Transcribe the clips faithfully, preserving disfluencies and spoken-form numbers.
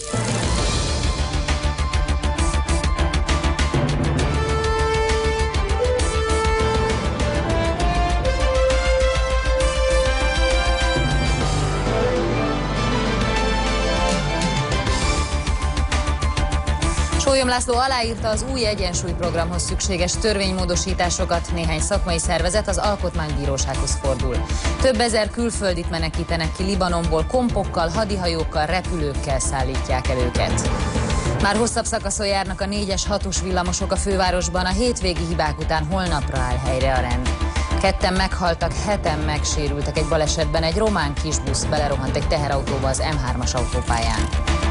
Sólyom László aláírta az új egyensúlyprogramhoz szükséges törvénymódosításokat, néhány szakmai szervezet az Alkotmánybírósághoz fordul. Több ezer külföldit menekítenek ki Libanonból, kompokkal, hadihajókkal, repülőkkel szállítják el őket. Már hosszabb szakaszon járnak a négyes, hatos villamosok a fővárosban, a hétvégi hibák után holnapra áll helyre a rend. Ketten meghaltak, heten megsérültek egy balesetben, egy román kisbusz belerohant egy teherautóba az M hármas autópályán.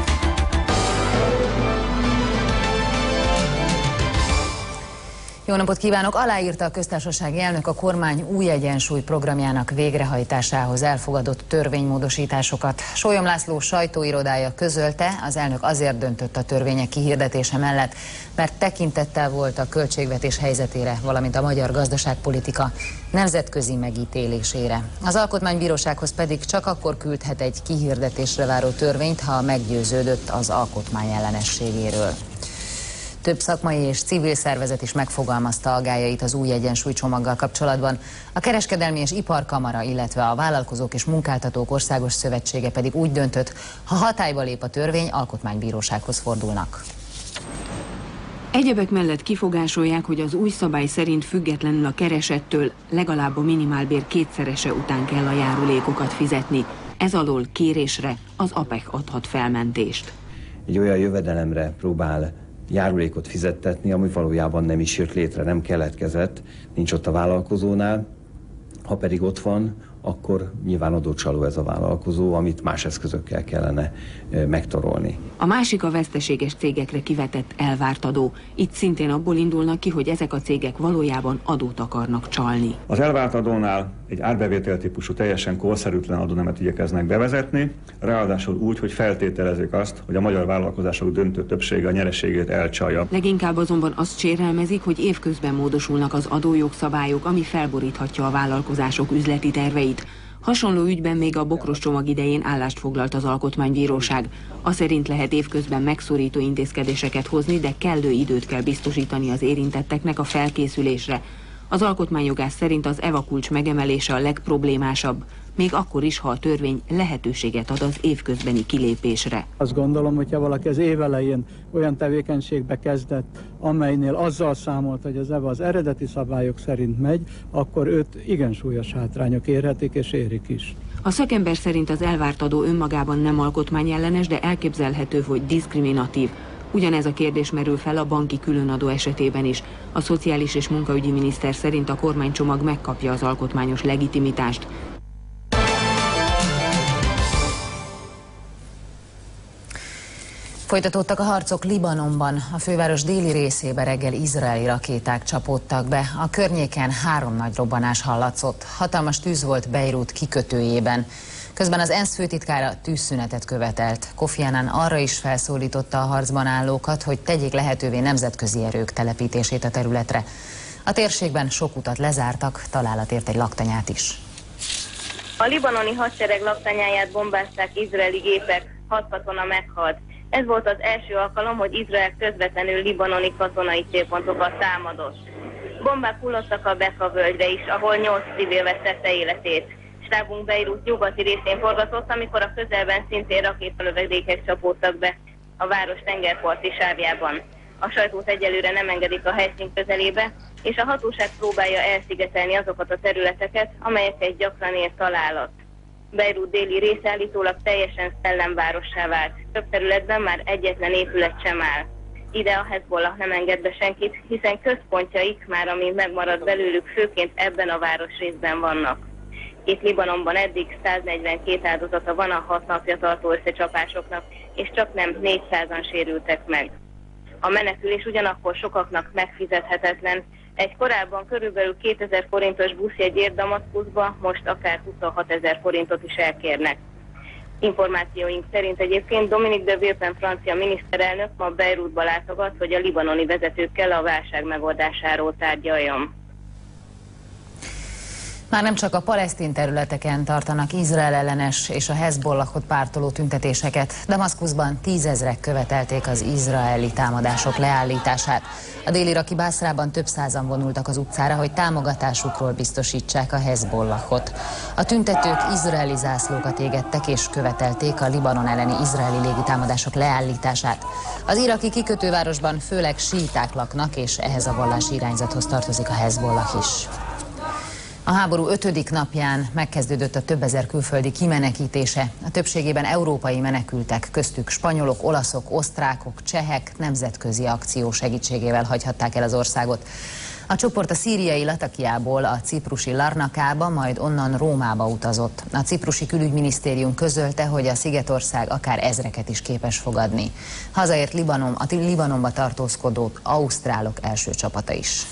Jó napot kívánok! Aláírta a köztársasági elnök a kormány új egyensúly programjának végrehajtásához elfogadott törvénymódosításokat. Sólyom László sajtóirodája közölte, az elnök azért döntött a törvények kihirdetése mellett, mert tekintettel volt a költségvetés helyzetére, valamint a magyar gazdaságpolitika nemzetközi megítélésére. Az Alkotmánybírósághoz pedig csak akkor küldhet egy kihirdetésre váró törvényt, ha meggyőződött az alkotmány ellenességéről. Több szakmai és civil szervezet is megfogalmazta aggályait az új egyensúlycsomaggal kapcsolatban. A Kereskedelmi és Iparkamara, illetve a Vállalkozók és Munkáltatók Országos Szövetsége pedig úgy döntött, ha hatályba lép a törvény, alkotmánybírósághoz fordulnak. Egyebek mellett kifogásolják, hogy az új szabály szerint függetlenül a keresettől legalább a minimálbér kétszerese után kell a járulékokat fizetni. Ez alól kérésre az á pé e ká adhat felmentést. Egy olyan jövedelemre próbál járulékot fizettetni, ami valójában nem is jött létre, nem keletkezett, nincs ott a vállalkozónál. Ha pedig ott van, akkor nyilván adócsaló ez a vállalkozó, amit más eszközökkel kellene megtorolni. A másik a veszteséges cégekre kivetett elvárt adó. Itt szintén abból indulnak ki, hogy ezek a cégek valójában adót akarnak csalni. Az elvárt adónál egy árbevétel típusú, teljesen korszerűtlen adónemet igyekeznek bevezetni, ráadásul úgy, hogy feltételezik azt, hogy a magyar vállalkozások döntő többsége a nyereségét elcsalja. Leginkább azonban azt sérelmezik, hogy évközben módosulnak az adójogszabályok, ami felboríthatja a vállalkozások üzleti terveit. Hasonló ügyben még a bokros csomag idején állást foglalt az Alkotmánybíróság. A szerint lehet évközben megszorító intézkedéseket hozni, de kellő időt kell biztosítani az érintetteknek a felkészülésre. Az alkotmányjogász szerint az é v á kulcs megemelése a legproblémásabb, még akkor is, ha a törvény lehetőséget ad az évközbeni kilépésre. Azt gondolom, hogyha valaki az év elején olyan tevékenységbe kezdett, amelynél azzal számolt, hogy az é v á az eredeti szabályok szerint megy, akkor őt igen súlyos hátrányok érhetik és érik is. A szakember szerint az elvárt adó önmagában nem alkotmányellenes, de elképzelhető, hogy diszkriminatív. Ugyanez a kérdés merül fel a banki különadó esetében is. A szociális és munkaügyi miniszter szerint a kormánycsomag megkapja az alkotmányos legitimitást. Folytatódtak a harcok Libanonban. A főváros déli részébe reggel izraeli rakéták csapódtak be. A környéken három nagy robbanás hallatszott. Hatalmas tűz volt Beirut kikötőjében. Közben az ENSZ főtitkára tűzszünetet követelt. Kofi Annan arra is felszólította a harcban állókat, hogy tegyék lehetővé nemzetközi erők telepítését a területre. A térségben sok utat lezártak, találat ért egy laktanyát is. A libanoni hadsereg laktanyáját bombázták izraeli gépek, hat katona meghalt. Ez volt az első alkalom, hogy Izrael közvetlenül libanoni katonai célpontokat támadott. Bombák hullottak a Beka völgyre is, ahol nyolc civil vesztette életét. Stábunk Beirut nyugati részén forgatott, amikor a közelben szintén rakétalövedékek csapódtak be a város tengerparti sávjában. A sajtót egyelőre nem engedik a helyszín közelébe, és a hatóság próbálja elszigetelni azokat a területeket, amelyeket gyakran ér találat. Beirut déli része állítólag teljesen szellemvárossá vált. Több területben már egyetlen épület sem áll. Ide a Hezbollah nem enged be senkit, hiszen központjaik már, ami megmaradt belőlük, főként ebben a városrészben vannak. Itt Libanonban eddig száznegyvenkét áldozata van a hat napja tartó összecsapásoknak, és csak nem négyszázan sérültek meg. A menekülés ugyanakkor sokaknak megfizethetetlen. Egy korábban körülbelül kétezer forintos buszjegyért Damaszkuszba most akár huszonhatezer forintot is elkérnek. Információink szerint egyébként Dominique de Villepin francia miniszterelnök ma Beirutba látogat, hogy a libanoni vezetőkkel a válság megoldásáról tárgyaljon. Már nem csak a palesztin területeken tartanak Izrael ellenes és a Hezbollahot pártoló tüntetéseket. Damaszkuszban tízezrek követelték az izraeli támadások leállítását. A dél-iraki Baszrában több százan vonultak az utcára, hogy támogatásukról biztosítsák a Hezbollahot. A tüntetők izraeli zászlókat égettek és követelték a Libanon elleni izraeli légitámadások leállítását. Az iraki kikötővárosban főleg síiták laknak, és ehhez a vallási irányzathoz tartozik a Hezbollah is. A háború ötödik napján megkezdődött a több ezer külföldi kimenekítése. A többségében európai menekültek, köztük spanyolok, olaszok, osztrákok, csehek nemzetközi akció segítségével hagyhatták el az országot. A csoport a szíriai Latakiából a ciprusi Larnakába, majd onnan Rómába utazott. A ciprusi külügyminisztérium közölte, hogy a szigetország akár ezreket is képes fogadni. Hazaért Libanon, a Libanonba tartózkodó ausztrálok első csapata is.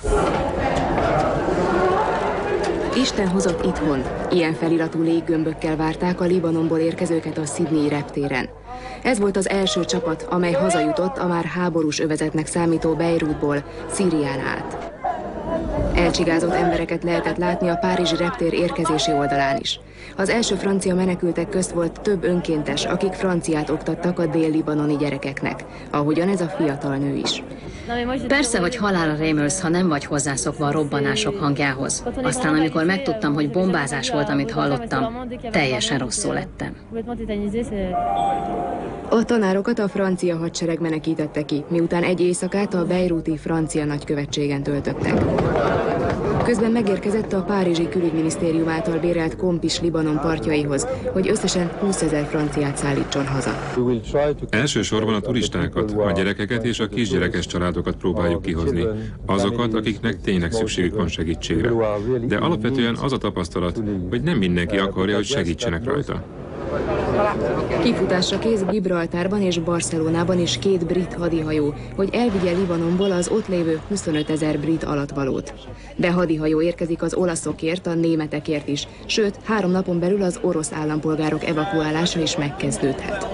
Isten hozott itthon. Ilyen feliratú léggömbökkel várták a Libanonból érkezőket a Sydney reptéren. Ez volt az első csapat, amely hazajutott a már háborús övezetnek számító Beirutból, Szírián át. Elcsigázott embereket lehetett látni a párizsi reptér érkezési oldalán is. Az első francia menekültek közt volt több önkéntes, akik franciát oktattak a dél-libanoni gyerekeknek, ahogyan ez a fiatal nő is. Persze, hogy halálra rémülsz, ha nem vagy hozzászokva a robbanások hangjához. Aztán, amikor megtudtam, hogy bombázás volt, amit hallottam, teljesen rosszul lettem. A tanárokat a francia hadsereg menekítette ki, miután egy éjszakát a beiruti francia nagykövetségen töltöttek. Közben megérkezett a párizsi külügyminisztérium által bérelt Kompis Libanon partjaihoz, hogy összesen húszezer franciát szállítson haza. Elsősorban a turistákat, a gyerekeket és a kisgyerekes családokat próbáljuk kihozni. Azokat, akiknek tényleg szükségük van segítségre. De alapvetően az a tapasztalat, hogy nem mindenki akarja, hogy segítsenek rajta. Kifutásra kész Gibraltárban és Barcelonában is két brit hadihajó, hogy elvigye Libanonból az ott lévő huszonötezer brit alattvalót. De hadihajó érkezik az olaszokért, a németekért is, sőt, három napon belül az orosz állampolgárok evakuálása is megkezdődhet.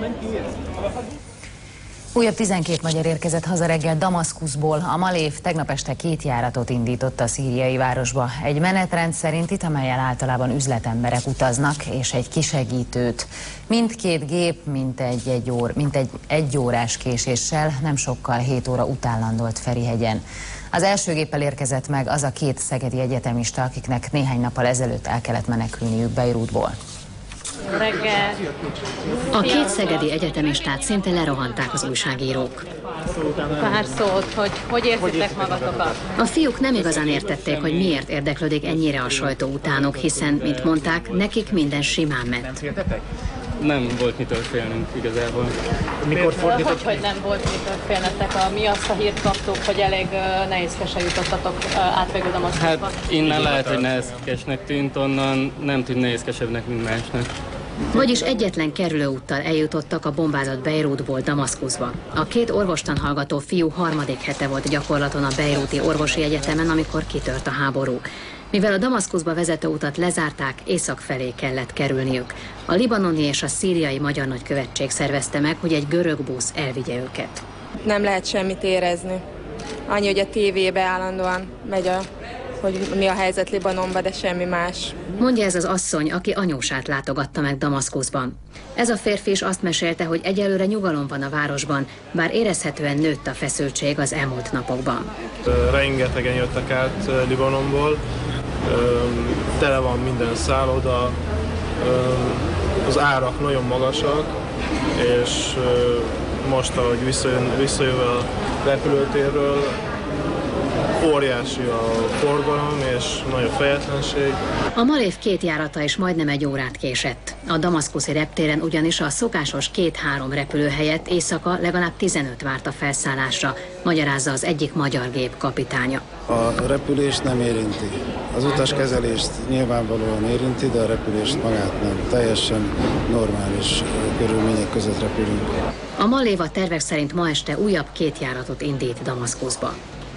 Újabb tizenkét magyar érkezett haza reggel Damaszkuszból. A Malév tegnap este két járatot indított a szíriai városba. Egy menetrend szerint itt, amellyel általában üzletemberek utaznak, és egy kisegítőt. Mindkét gép mintegy egy, ór, mintegy egy órás késéssel, nem sokkal hét óra után landolt Ferihegyen. Az első géppel érkezett meg az a két szegedi egyetemista, akiknek néhány nappal ezelőtt el kellett menekülniük Beirutból. A két szegedi egyetemistát szinte lerohanták az újságírók. Pár szót, hogy hogy érzitek magatokat? A fiúk nem igazán értették, hogy miért érdeklődik ennyire a sajtó utánuk, hiszen, mint mondták, nekik minden simán ment. Nem volt mitől félnünk igazából. Mikor fordított? Hogy, hogy nem volt mitől félnetek? A, mi azt a hírt kaptuk, hogy elég uh, nehézkesen jutottatok uh, át végül Damaszkuszba? Hát innen lehet, hogy nehézkesnek tűnt, onnan nem tűnt nehézkesebbnek, mint másnak. Vagyis egyetlen kerülőúttal eljutottak a bombázott Beirutból Damaszkuszba. A két orvostan hallgató fiú harmadik hete volt gyakorlaton a Beiruti Orvosi Egyetemen, amikor kitört a háború. Mivel a Damaszkuszba vezető utat lezárták, észak felé kellett kerülniük. A libanoni és a szíriai magyar nagykövetség szervezte meg, hogy egy görög busz elvigye őket. Nem lehet semmit érezni. Annyi, hogy a tévébe állandóan megy, a, hogy mi a helyzet Libanonban, de semmi más. Mondja ez az asszony, aki anyósát látogatta meg Damaszkuszban. Ez a férfi is azt mesélte, hogy egyelőre nyugalom van a városban, bár érezhetően nőtt a feszültség az elmúlt napokban. Rengetegen jöttek át Libanonból, tele van minden szálloda, az árak nagyon magasak, és most, ahogy visszajön, visszajön a repülőtérről, óriási a forgalom és nagy a fejetlenség. A Malév két járata is majdnem egy órát késett. A damaszkuszi reptéren ugyanis a szokásos két-három repülő helyett éjszaka legalább tizenöt várt a felszállásra, magyarázza az egyik magyar gép kapitánya. A repülést nem érinti. Az utaskezelést nyilvánvalóan érinti, de a repülést magát nem. Teljesen normális körülmények között repülünk. A Malév a tervek szerint ma este újabb két járatot indít Damaszkuszba.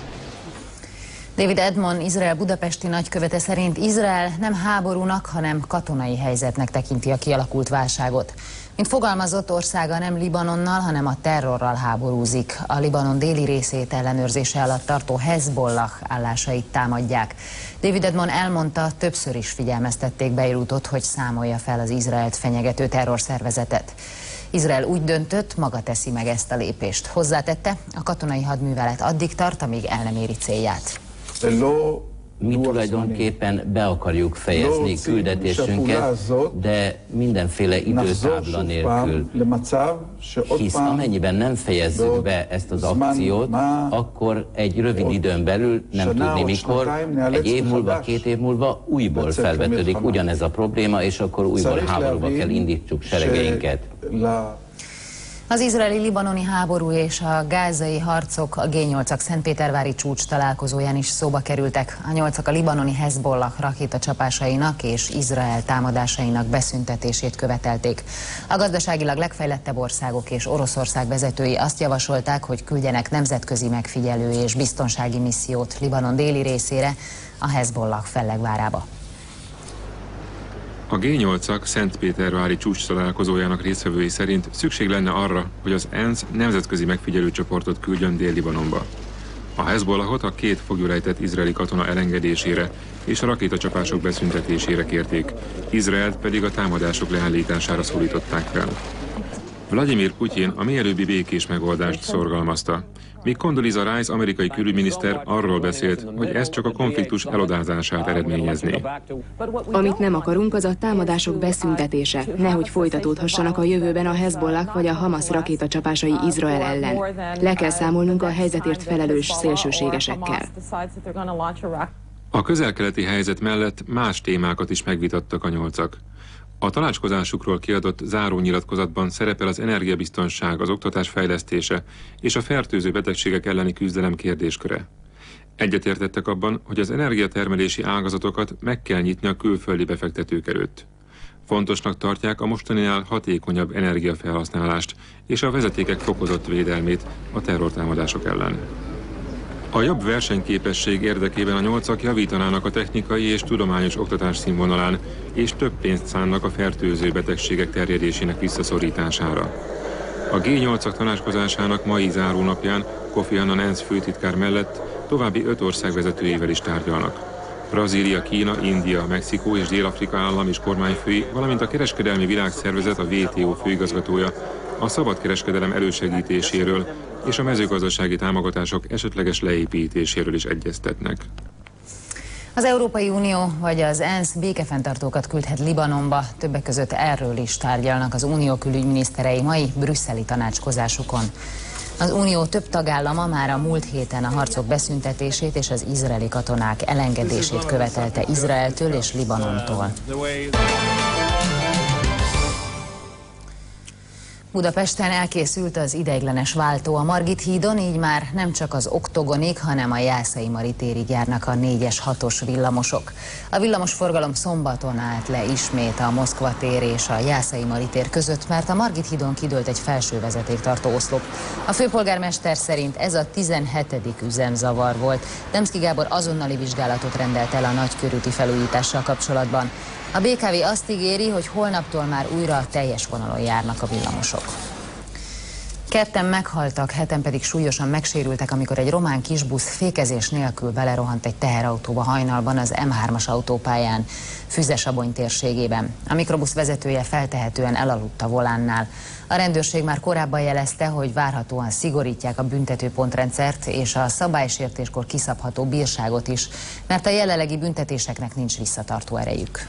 David Edmond, Izrael budapesti nagykövete szerint Izrael nem háborúnak, hanem katonai helyzetnek tekinti a kialakult válságot. Mint fogalmazott, országa nem Libanonnal, hanem a terrorral háborúzik. A Libanon déli részét ellenőrzése alatt tartó Hezbollah állásait támadják. David Edmond elmondta, többször is figyelmeztették Beirutot, hogy számolja fel az Izraelt fenyegető terrorszervezetet. Izrael úgy döntött, maga teszi meg ezt a lépést. Hozzátette, a katonai hadművelet addig tart, amíg el nem éri célját. Mi tulajdonképpen be akarjuk fejezni küldetésünket, de mindenféle időtábla nélkül. Hisz amennyiben nem fejezzük be ezt az akciót, akkor egy rövid időn belül, nem tudni mikor, egy év múlva, két év múlva újból felvetődik ugyanez a probléma, és akkor újból háborúba kell indítsuk seregeinket. Az izraeli-libanoni háború és a gázai harcok a G nyolcak szentpétervári csúcs találkozóján is szóba kerültek. A nyolcak a libanoni Hezbollah rakétacsapásainak és Izrael támadásainak beszüntetését követelték. A gazdaságilag legfejlettebb országok és Oroszország vezetői azt javasolták, hogy küldjenek nemzetközi megfigyelő és biztonsági missziót Libanon déli részére, a Hezbollah fellegvárába. A G nyolcak szentpétervári csúcs találkozójának résztvevői szerint szükség lenne arra, hogy az ENSZ nemzetközi megfigyelőcsoportot küldjön Dél-Libanonba. A Hezbollahot a két foglyulejtett izraeli katona elengedésére és a rakétacsapások beszüntetésére kérték, Izraelt pedig a támadások leállítására szólították fel. Vladimir Putyin a mielőbbi békés megoldást szorgalmazta, míg Condoleezza Rice amerikai külügyminiszter arról beszélt, hogy ez csak a konfliktus elodázását eredményezné. Amit nem akarunk, az a támadások beszüntetése, nehogy folytatódhassanak a jövőben a Hezbollah vagy a Hamas rakétacsapásai Izrael ellen. Le kell számolnunk a helyzetért felelős szélsőségesekkel. A közel-keleti helyzet mellett más témákat is megvitattak a nyolcak. A tanácskozásukról kiadott zárónyilatkozatban szerepel az energiabiztonság, az oktatás fejlesztése és a fertőző betegségek elleni küzdelem kérdésköre. Egyetértettek abban, hogy az energiatermelési ágazatokat meg kell nyitni a külföldi befektetők előtt. Fontosnak tartják a mostaninál hatékonyabb energiafelhasználást és a vezetékek fokozott védelmét a terrortámadások ellen. A jobb versenyképesség érdekében a nyolcak javítanának a technikai és tudományos oktatás színvonalán, és több pénzt szánnak a fertőző betegségek terjedésének visszaszorítására. A G nyolcak tanácskozásának mai zárónapján Kofi Annan ENSZ főtitkár mellett további öt ország vezetőjével is tárgyalnak. Brazília, Kína, India, Mexikó és Dél-Afrika állam és kormányfői, valamint a Kereskedelmi Világszervezet, a W T O főigazgatója a szabadkereskedelem elősegítéséről és a mezőgazdasági támogatások esetleges leépítéséről is egyeztetnek. Az Európai Unió vagy az ENSZ békefenntartókat küldhet Libanonba, többek között erről is tárgyalnak az unió külügyminiszterei mai brüsszeli tanácskozásukon. Az unió több tagállama már a múlt héten a harcok beszüntetését és az izraeli katonák elengedését követelte Izraeltől és Libanontól. Budapesten elkészült az ideiglenes váltó a Margit hídon, így már nem csak az Oktogonig, hanem a Jászai Mari térig járnak a négyes, hatos villamosok. A villamosforgalom szombaton állt le ismét a Moszkva tér és a Jászai Mari tér között, mert a Margit hídon kidőlt egy felső vezetéktartó oszlop. A főpolgármester szerint ez a tizenhetedik üzemzavar volt. Demszky Gábor azonnali vizsgálatot rendelt el a nagykörúti felújítással kapcsolatban. A bé ká vé azt ígéri, hogy holnaptól már újra teljes vonalon járnak a villamosok. Ketten meghaltak, heten pedig súlyosan megsérültek, amikor egy román kisbusz fékezés nélkül belerohant egy teherautóba hajnalban az M hármas autópályán, Füzesabony térségében. A mikrobusz vezetője feltehetően elaludt a volánnál. A rendőrség már korábban jelezte, hogy várhatóan szigorítják a büntetőpontrendszert és a szabálysértéskor kiszabható bírságot is, mert a jelenlegi büntetéseknek nincs visszatartó erejük.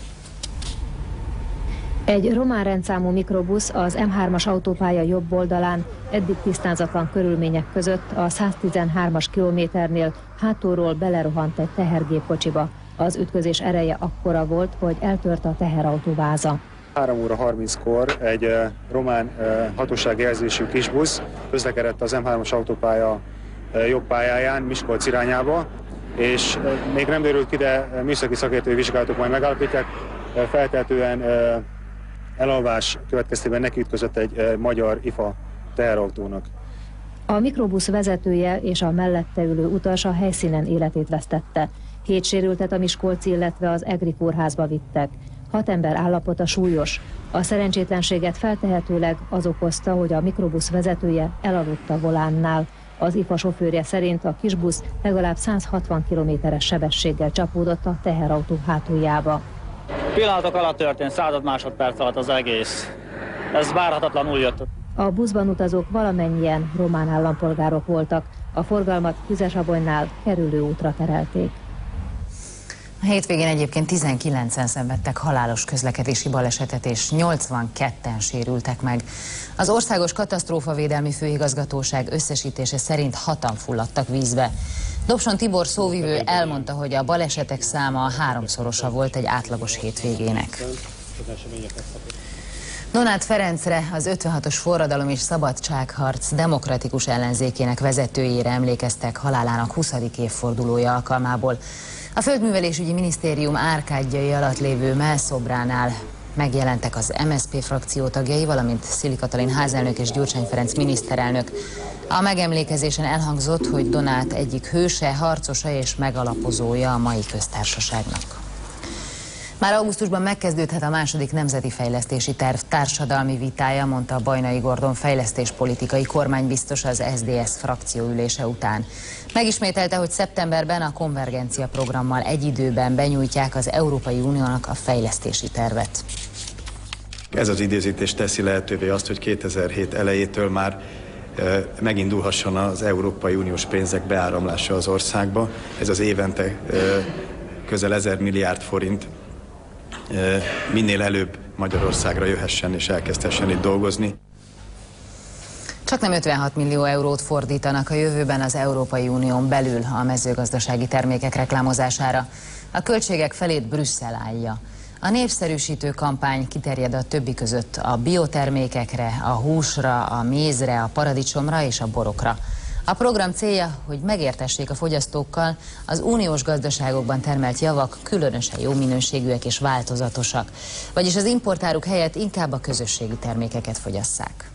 Egy román rendszámú mikrobusz az M hármas autópálya jobb oldalán eddig tisztázatlan körülmények között a száztizenhármas kilométernél hátulról belerohant egy tehergépkocsiba. Az ütközés ereje akkora volt, hogy eltört a teherautó váza. három óra harminckor egy uh, román uh, hatóságjelzésű kisbusz közlekedett az M hármas autópálya uh, jobb pályáján Miskolc irányába, és uh, még nem derült ki, de műszaki szakértői vizsgálatok majd megállapítják, uh, feltehetően uh, elalvás következtében nekiütközött egy uh, magyar i ef á teherautónak. A mikrobusz vezetője és a mellette ülő utas a helyszínen életét vesztette. Hét sérültet a Miskolci, illetve az Egri kórházba vittek. hat ember állapota súlyos. A szerencsétlenséget feltehetőleg az okozta, hogy a mikrobusz vezetője elaludt a volánnál. Az i ef á sofőrje szerint a kisbusz legalább száz hatvan kilométeres sebességgel csapódott a teherautó hátuljába. Pillanatok alatt történt, század másodperc alatt az egész. Ez várhatatlanul jött. A buszban utazók valamennyien román állampolgárok voltak. A forgalmat Füzesabonynál kerülő útra terelték. A hétvégén egyébként tizenkilencen szenvedtek halálos közlekedési balesetet, és nyolcvanketten sérültek meg. Az Országos Katasztrófavédelmi Főigazgatóság összesítése szerint hatan fulladtak vízbe. Dobson Tibor szóvivő elmondta, hogy a balesetek száma háromszorosa volt egy átlagos hétvégének. Donát Ferencre, az ötvenhatos forradalom és szabadságharc demokratikus ellenzékének vezetőjére emlékeztek halálának huszadik évfordulója alkalmából. A Földművelésügyi Minisztérium árkádjai alatt lévő mellszobránál megjelentek az em es zé pé frakció tagjai, valamint Szili Katalin házelnök és Gyurcsány Ferenc miniszterelnök. A megemlékezésen elhangzott, hogy Donát egyik hőse, harcosa és megalapozója a mai köztársaságnak. Már augusztusban megkezdődhet a második nemzeti fejlesztési terv társadalmi vitája, mondta Bajnai Gordon fejlesztéspolitikai kormánybiztos az es zé dé es frakcióülése után. Megismételte, hogy szeptemberben a konvergencia programmal egy időben benyújtják az Európai Uniónak a fejlesztési tervet. Ez az idézítés teszi lehetővé azt, hogy kétezer-hét elejétől már e, megindulhasson az Európai Uniós pénzek beáramlása az országba. Ez az évente e, közel ezer milliárd forint e, minél előbb Magyarországra jöhessen és elkezdhessen itt dolgozni. Csak nem ötvenhat millió eurót fordítanak a jövőben az Európai Unión belül a mezőgazdasági termékek reklámozására. A költségek felét Brüsszel állja. A népszerűsítő kampány kiterjed a többi között a biotermékekre, a húsra, a mézre, a paradicsomra és a borokra. A program célja, hogy megértessék a fogyasztókkal, az uniós gazdaságokban termelt javak különösen jó minőségűek és változatosak, vagyis az importáruk helyett inkább a közösségi termékeket fogyasszák.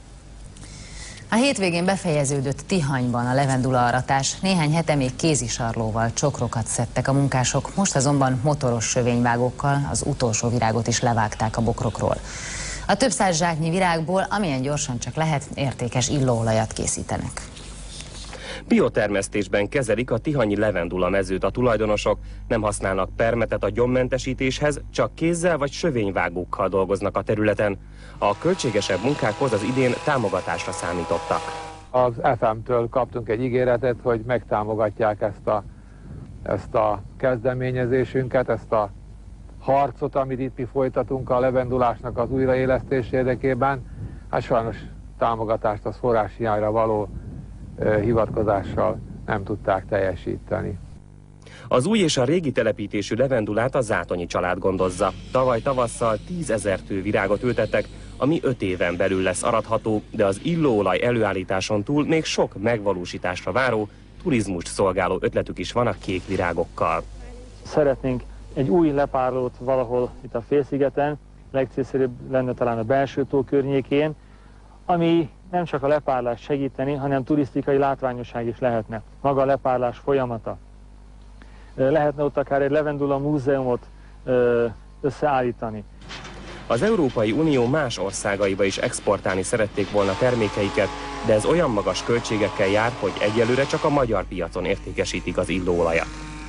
A hétvégén befejeződött Tihanyban a levendula aratás, néhány hete még kézisarlóval csokrokat szedtek a munkások, most azonban motoros sövényvágókkal az utolsó virágot is levágták a bokrokról. A több száz zsáknyi virágból, amilyen gyorsan csak lehet, értékes illóolajat készítenek. Biotermesztésben kezelik a tihanyi levendula mezőt a tulajdonosok, nem használnak permetet a gyommentesítéshez, csak kézzel vagy sövényvágókkal dolgoznak a területen. A költségesebb munkákhoz az idén támogatásra számítottak. Az ef em-től kaptunk egy ígéretet, hogy megtámogatják ezt a, ezt a kezdeményezésünket, ezt a harcot, amit itt mi folytatunk a levendulásnak az újraélesztés érdekében. Hát sajnos támogatást az forráshiányra való hivatkozással nem tudták teljesíteni. Az új és a régi telepítésű levendulát a Zátonyi család gondozza. Tavaly tavasszal tízezer tő virágot ültettek, ami öt éven belül lesz aratható, de az illóolaj előállításon túl még sok megvalósításra váró, turizmust szolgáló ötletük is van a kék virágokkal. Szeretnénk egy új lepárlót valahol itt a félszigeten, legcélszerűbb lenne talán a belső tó környékén, ami nem csak a lepárlás segíteni, hanem turisztikai látványosság is lehetne. Maga a lepárlás folyamata. Lehetne ott akár egy levendula múzeumot összeállítani. Az Európai Unió más országaiba is exportálni szerették volna termékeiket, de ez olyan magas költségekkel jár, hogy egyelőre csak a magyar piacon értékesítik az illóolajat.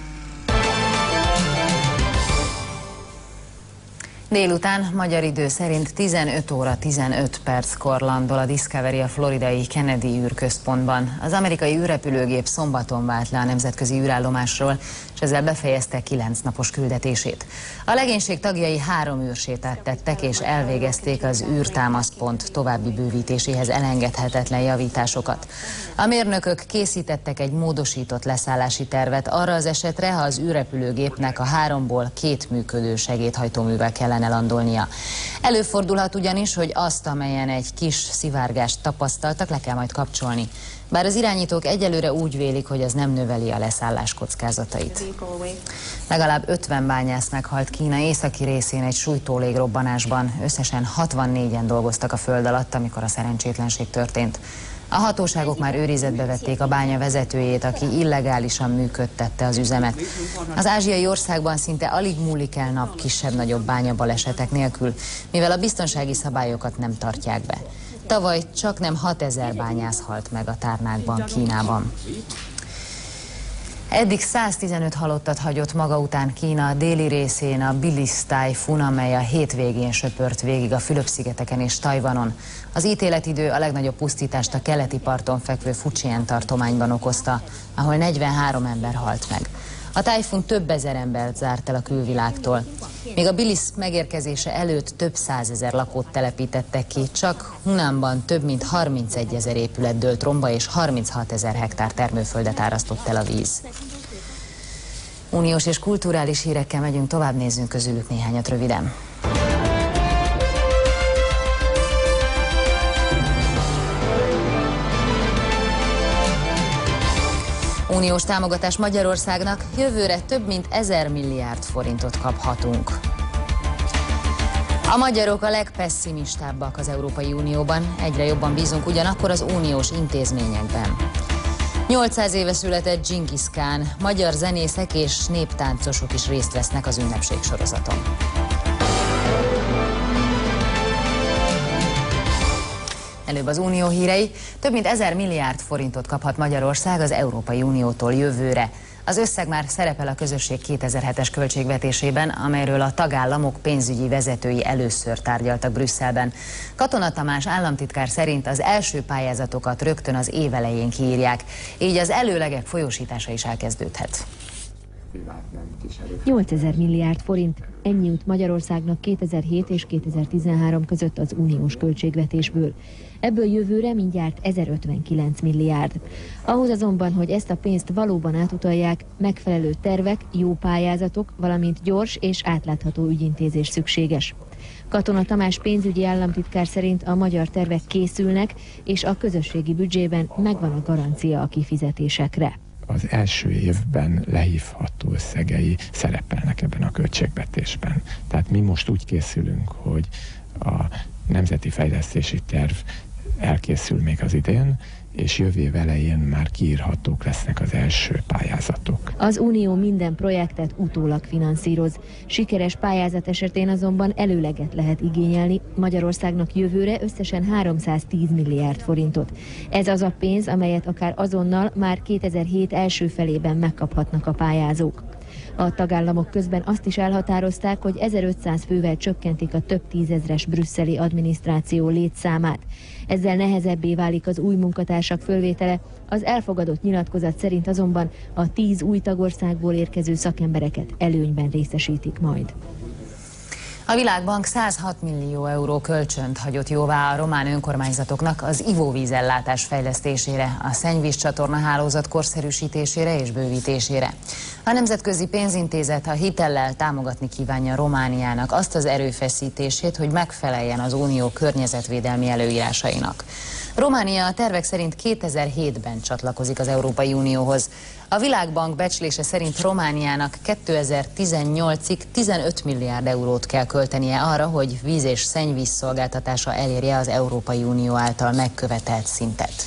Délután magyar idő szerint tizenöt óra tizenöt perckor landol a Discovery a floridai Kennedy űrközpontban. Az amerikai űrrepülőgép szombaton vált le a nemzetközi űrállomásról, és ezzel befejezte kilenc napos küldetését. A legénység tagjai három űrsétát tettek, és elvégezték az űrtámaszpont további bővítéséhez elengedhetetlen javításokat. A mérnökök készítettek egy módosított leszállási tervet arra az esetre, ha az űrrepülőgépnek a háromból két működő segédhajtóművel kellene landolnia. Előfordulhat ugyanis, hogy azt, amelyen egy kis szivárgást tapasztaltak, le kell majd kapcsolni. Bár az irányítók egyelőre úgy vélik, hogy ez nem növeli a leszállás kockázatait. Legalább ötven bányász meghalt Kína északi részén egy sújtó légrobbanásban. Összesen hatvannégyen dolgoztak a föld alatt, amikor a szerencsétlenség történt. A hatóságok már őrizetbe vették a bánya vezetőjét, aki illegálisan működtette az üzemet. Az ázsiai országban szinte alig múlik el nap kisebb-nagyobb bányabalesetek nélkül, mivel a biztonsági szabályokat nem tartják be. Tavaly csaknem hatezer bányász halt meg a tárnákban, Kínában. Eddig száztizenöt halottat hagyott maga után Kína déli részén a Bilis tájfun, amely a hétvégén söpört végig a Fülöp-szigeteken és Tajvanon. Az ítéletidő a legnagyobb pusztítást a keleti parton fekvő Fujian tartományban okozta, ahol negyvenhárom ember halt meg. A tájfun több ezer embert zárt el a külvilágtól. Még a Bilis megérkezése előtt több százezer lakót telepítettek ki, csak Hunanban több mint harmincegy ezer épület dőlt romba, és harminchat ezer hektár termőföldet árasztott el a víz. Uniós és kulturális hírekkel megyünk tovább, nézzünk közülük néhányat röviden. Uniós támogatás Magyarországnak, jövőre több mint ezer milliárd forintot kaphatunk. A magyarok a legpesszimistábbak az Európai Unióban, egyre jobban bízunk ugyanakkor az uniós intézményekben. nyolcszáz éve született Dzsingisz Kán, magyar zenészek és néptáncosok is részt vesznek az ünnepségsorozaton. Előbb az unió hírei. Több mint ezer milliárd forintot kaphat Magyarország az Európai Uniótól jövőre. Az összeg már szerepel a közösség kétezer-hetes költségvetésében, amelyről a tagállamok pénzügyi vezetői először tárgyaltak Brüsszelben. Katona Tamás államtitkár szerint az első pályázatokat rögtön az év elején kiírják, így az előlegek folyósítása is elkezdődhet. nyolcezer milliárd forint, ennyi jut Magyarországnak kétezer-hét és kétezer-tizenhárom között az uniós költségvetésből. Ebből jövőre mindjárt ezerötvenkilenc milliárd. Ahhoz azonban, hogy ezt a pénzt valóban átutalják, megfelelő tervek, jó pályázatok, valamint gyors és átlátható ügyintézés szükséges. Katona Tamás pénzügyi államtitkár szerint a magyar tervek készülnek, és a közösségi büdzsében megvan a garancia a kifizetésekre. Az első évben lehívható összegei szerepelnek ebben a költségvetésben. Tehát mi most úgy készülünk, hogy a nemzeti fejlesztési terv elkészül még az idén, és jövő év elején már kiírhatók lesznek az első pályázatok. Az Unió minden projektet utólag finanszíroz. Sikeres pályázat esetén azonban előleget lehet igényelni, Magyarországnak jövőre összesen háromszáztíz milliárd forintot. Ez az a pénz, amelyet akár azonnal már kétezer-hét első felében megkaphatnak a pályázók. A tagállamok közben azt is elhatározták, hogy ezerötszáz fővel csökkentik a több tízezres brüsszeli adminisztráció létszámát. Ezzel nehezebbé válik az új munkatársak fölvétele, az elfogadott nyilatkozat szerint azonban a tíz új tagországból érkező szakembereket előnyben részesítik majd. A Világbank százhat millió euró kölcsönt hagyott jóvá a román önkormányzatoknak az ivóvízellátás fejlesztésére, a szennyvízcsatorna hálózat korszerűsítésére és bővítésére. A Nemzetközi Pénzintézet a hitellel támogatni kívánja Romániának azt az erőfeszítését, hogy megfeleljen az unió környezetvédelmi előírásainak. Románia a tervek szerint kétezer-hétben csatlakozik az Európai Unióhoz. A Világbank becslése szerint Romániának kétezer-tizennyolcig tizenöt milliárd eurót kell költenie arra, hogy víz- és szennyvízszolgáltatása elérje az Európai Unió által megkövetelt szintet.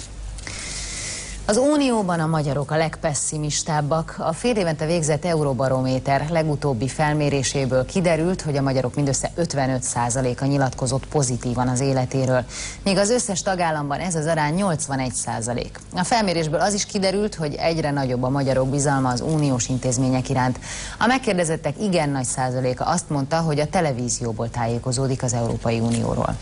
Az Unióban a magyarok a legpesszimistábbak. A fél évente végzett Euróbarométer legutóbbi felméréséből kiderült, hogy a magyarok mindössze ötvenöt százaléka nyilatkozott pozitívan az életéről, míg az összes tagállamban ez az arány nyolcvanegy százalék. A felmérésből az is kiderült, hogy egyre nagyobb a magyarok bizalma az uniós intézmények iránt. A megkérdezettek igen nagy százaléka azt mondta, hogy a televízióból tájékozódik az Európai Unióról.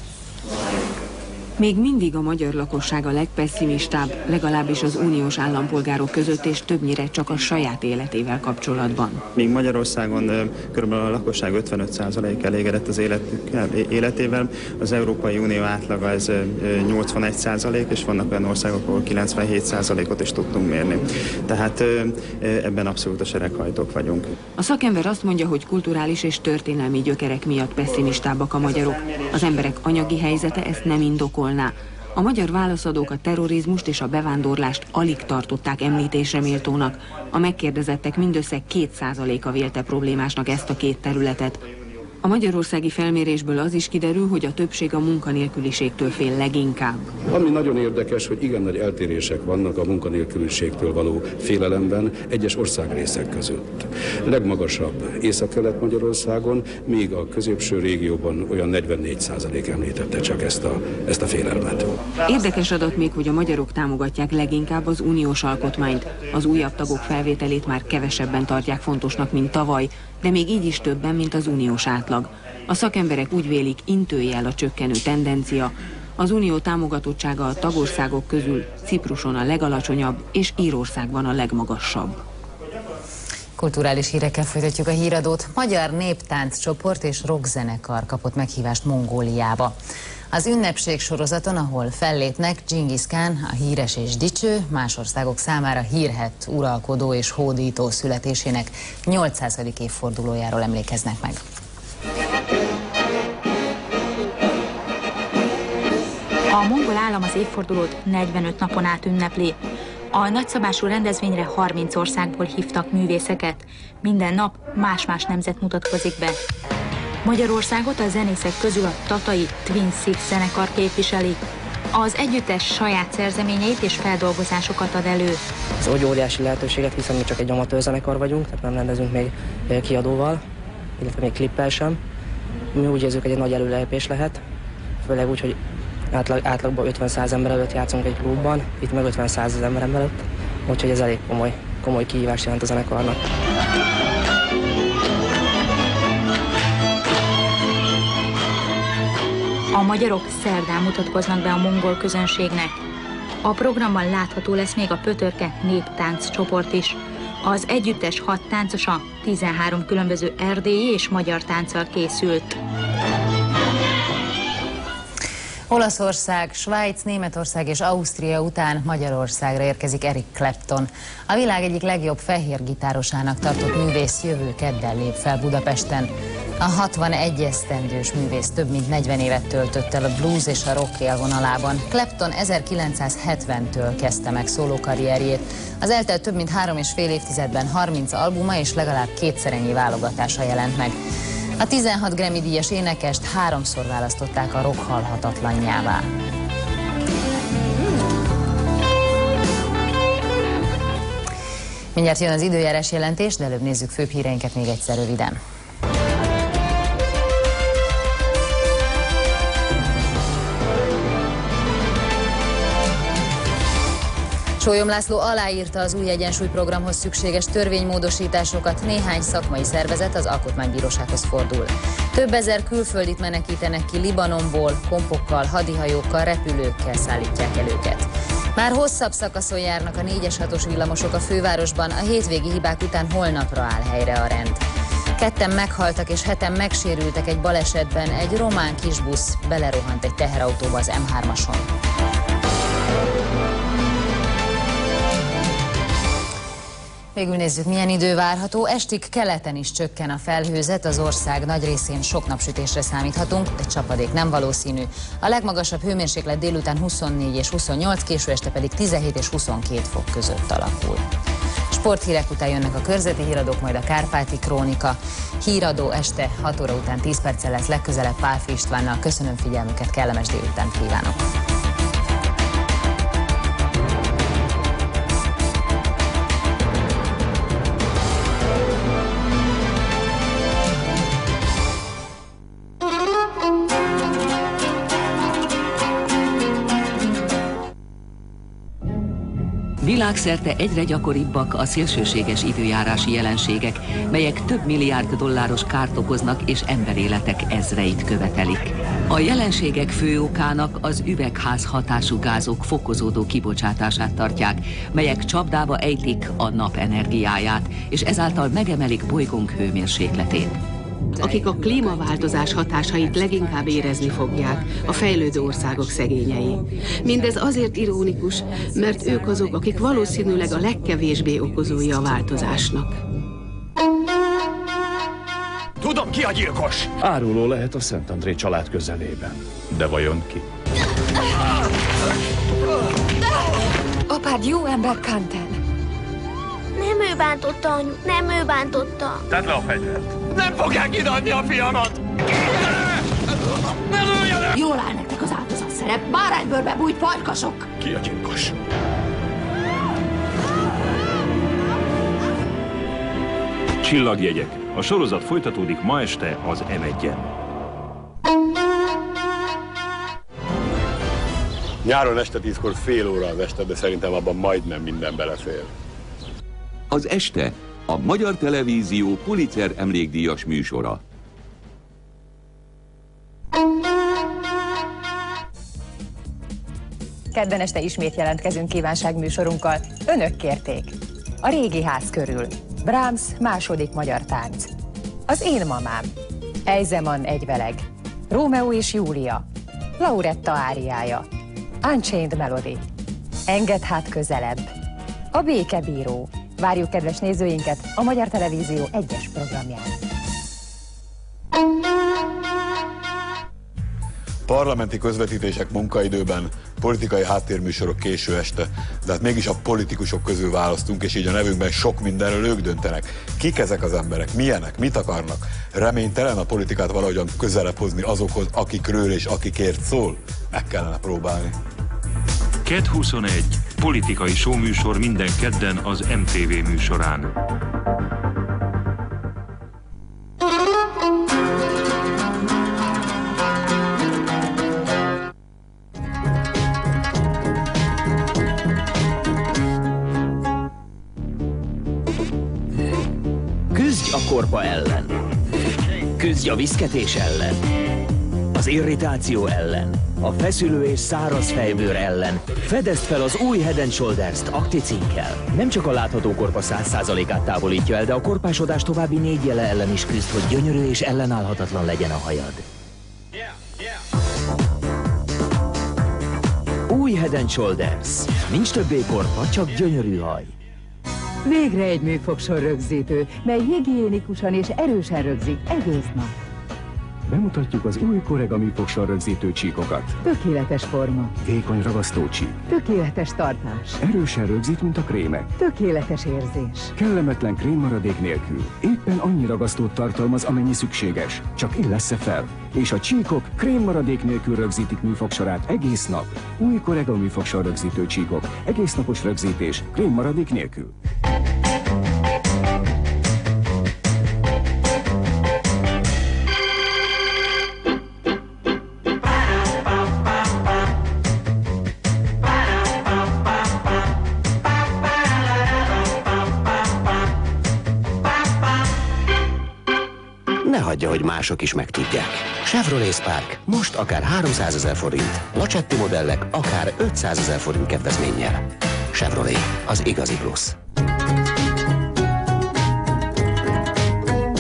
Még mindig a magyar lakosság a legpesszimistább, legalábbis az uniós állampolgárok között, és többnyire csak a saját életével kapcsolatban. Míg Magyarországon körülbelül a lakosság ötvenöt százalék elégedett az életével, az Európai Unió átlaga ez nyolcvanegy százalék, és vannak olyan országok, ahol kilencvenhét százalékot is tudtunk mérni. Tehát ebben abszolút a sereghajtók vagyunk. A szakember azt mondja, hogy kulturális és történelmi gyökerek miatt pesszimistábbak a magyarok. Az emberek anyagi helyzete ezt nem indokol. A magyar válaszadók a terrorizmust és a bevándorlást alig tartották említésre méltónak. A megkérdezettek mindössze két százaléka vélte problémásnak ezt a két területet. A magyarországi felmérésből az is kiderül, hogy a többség a munkanélküliségtől fél leginkább. Ami nagyon érdekes, hogy igen nagy eltérések vannak a munkanélküliségtől való félelemben egyes országrészek között. Legmagasabb Észak-Kelet-Magyarországon, míg a középső régióban olyan negyvennégy százalék említette csak ezt a, ezt a félelmet. Érdekes adat még, hogy a magyarok támogatják leginkább az uniós alkotmányt. Az újabb tagok felvételét már kevesebben tartják fontosnak, mint tavaly, de még így is többen, mint az uniós átlag. A szakemberek úgy vélik, intőjel a csökkenő tendencia. Az unió támogatottsága a tagországok közül Cipruson a legalacsonyabb, és Írországban a legmagasabb. Kulturális hírekkel folytatjuk a híradót. Magyar néptánc csoport és rockzenekar kapott meghívást Mongóliába. Az ünnepség sorozaton, ahol fellépnek, Dzsingisz Kán, a híres és dicső, más országok számára hírhedt uralkodó és hódító születésének nyolcszázadik évfordulójáról emlékeznek meg. A mongol állam az évfordulót negyvenöt napon át ünnepli. A nagyszabású rendezvényre harminc országból hívtak művészeket. Minden nap más-más nemzet mutatkozik be. Magyarországot a zenészek közül a tatai Twin Six zenekar képviseli. Az együttes saját szerzeményeit és feldolgozásokat ad elő. Ez egy óriási lehetőséget, hiszen mi csak egy amatőr zenekar vagyunk, tehát nem rendezünk még kiadóval, illetve még klippel sem. Mi úgy érzük, hogy egy nagy előrelépés lehet, főleg úgy, hogy átlag, átlagban ötven-száz ember előtt játszunk egy klubban, itt meg ötven-száz ember előtt, úgyhogy ez elég komoly, komoly kihívást jelent a zenekarnak. A magyarok szerdán mutatkoznak be a mongol közönségnek. A programban látható lesz még a Pötörke néptánc csoport is. Az együttes hat táncosa tizenhárom különböző erdélyi és magyar tánccal készült. Olaszország, Svájc, Németország és Ausztria után Magyarországra érkezik Eric Clapton. A világ egyik legjobb fehér gitárosának tartott művész jövő kedden lép fel Budapesten. A hatvanegy esztendős művész több mint negyven évet töltött el a blues és a rock élvonalában. Clapton ezerkilencszázhetventől kezdte meg szólókarrierjét. Az eltelt több mint három és fél évtizedben harminc albuma és legalább kétszer ennyi válogatása jelent meg. A tizenhat Grammy-díjas énekest háromszor választották a rock halhatatlanjává. Mindjárt jön az időjárás jelentés, de előbb nézzük főbb híreinket még egyszer röviden. Sólyom László aláírta az új egyensúlyprogramhoz szükséges törvénymódosításokat, néhány szakmai szervezet az alkotmánybírósághoz fordul. Több ezer külföldit menekítenek ki Libanonból, kompokkal, hadihajókkal, repülőkkel szállítják el őket. Már hosszabb szakaszon járnak a négyes hatos villamosok a fővárosban, a hétvégi hibák után holnapra áll helyre a rend. Ketten meghaltak és heten megsérültek egy balesetben, egy román kisbusz belerohant egy teherautóba az M hármason. Végül nézzük, milyen idő várható. Estig keleten is csökken a felhőzet, az ország nagy részén sok napsütésre számíthatunk, de csapadék nem valószínű. A legmagasabb hőmérséklet délután huszonnégy és huszonnyolc, késő este pedig tizenhét és huszonkét fok között alakul. Sporthírek után jönnek a körzeti híradók, majd a Kárpáti Krónika. Híradó este hat óra után tíz perccel lesz legközelebb Pálfi Istvánnal. Köszönöm figyelmüket, kellemes délutánt kívánok! Világszerte egyre gyakoribbak a szélsőséges időjárási jelenségek, melyek több milliárd dolláros kárt okoznak és emberéletek ezreit követelik. A jelenségek fő okának az üvegház hatású gázok fokozódó kibocsátását tartják, melyek csapdába ejtik a nap energiáját, és ezáltal megemelik bolygónk hőmérsékletét. Akik a klímaváltozás hatásait leginkább érezni fogják, a fejlődő országok szegényei. Mindez azért ironikus, mert ők azok, akik valószínűleg a legkevésbé okozói a változásnak. Tudom, ki a gyilkos! Áruló lehet a Szentendré család közelében. De vajon ki? Apád jó ember, Kanten. Nem ő bántotta, anyu, nem ő bántotta. Tedd le a fegyvert! Nem fogják ideadni a fiamat! Ne lőjenek! Jól áll nektek az áldozat szerep, báránybőrbe bújt farkasok! Ki a gyilkos? Csillagjegyek. A sorozat folytatódik ma este az em egyen. Nyáron este tízkor fél óra az este, de szerintem abban majdnem minden belefér. Az este a Magyar Televízió Pulitzer emlékdíjas műsora. Kedden este ismét jelentkezünk kívánságműsorunkkal. Önök kérték. A régi ház körül. Brahms második magyar tánc. Az én mamám. Eizemann egyveleg. Rómeó és Júlia. Lauretta áriája. Unchained Melody. Engedd hát közelebb. A békebíró. Várjuk kedves nézőinket a Magyar Televízió egyes programján. Parlamenti közvetítések munkaidőben, politikai háttérműsorok késő este, de hát mégis a politikusok közül választunk, és így a nevünkben sok mindenről ők döntenek. Kik ezek az emberek? Milyenek? Mit akarnak? Reménytelen a politikát valahogyan közelebb hozni azokhoz, akikről és akikért szól? Meg kellene próbálni. Ked huszonegy. Politikai showműsor minden kedden az em té vé műsorán. Küzdj a korpa ellen. Küzdj a viszketés ellen. Az irritáció ellen. A feszülő és száraz fejbőr ellen. Fedezd fel az új Head and Shoulders-t akticinkel. Nem csak a látható korpa száz százalékát távolítja el, de a korpásodás további négy jele ellen is küzd, hogy gyönyörű és ellenállhatatlan legyen a hajad. Új Head and Shoulders. Nincs többé korpa, csak gyönyörű haj. Végre egy műfogsor rögzítő, mely higiénikusan és erősen rögzít egész nap. Bemutatjuk az új Corega műfogsor rögzítő csíkokat. Tökéletes forma. Vékony ragasztó csík. Tökéletes tartás. Erősen rögzít, mint a krémek. Tökéletes érzés. Kellemetlen krémmaradék nélkül. Éppen annyi ragasztót tartalmaz, amennyi szükséges. Csak illessze fel. És a csíkok krémmaradék nélkül rögzítik műfogsorát egész nap. Új Corega műfogsor rögzítő csíkok. Egész napos rögzítés, krémmaradék nélkül. Ne hagyja, hogy mások is megtudják. Chevrolet Spark most akár háromszázezer forint, Lacetti modellek akár ötszázezer forint kedvezménnyel. Chevrolet, az igazi plusz.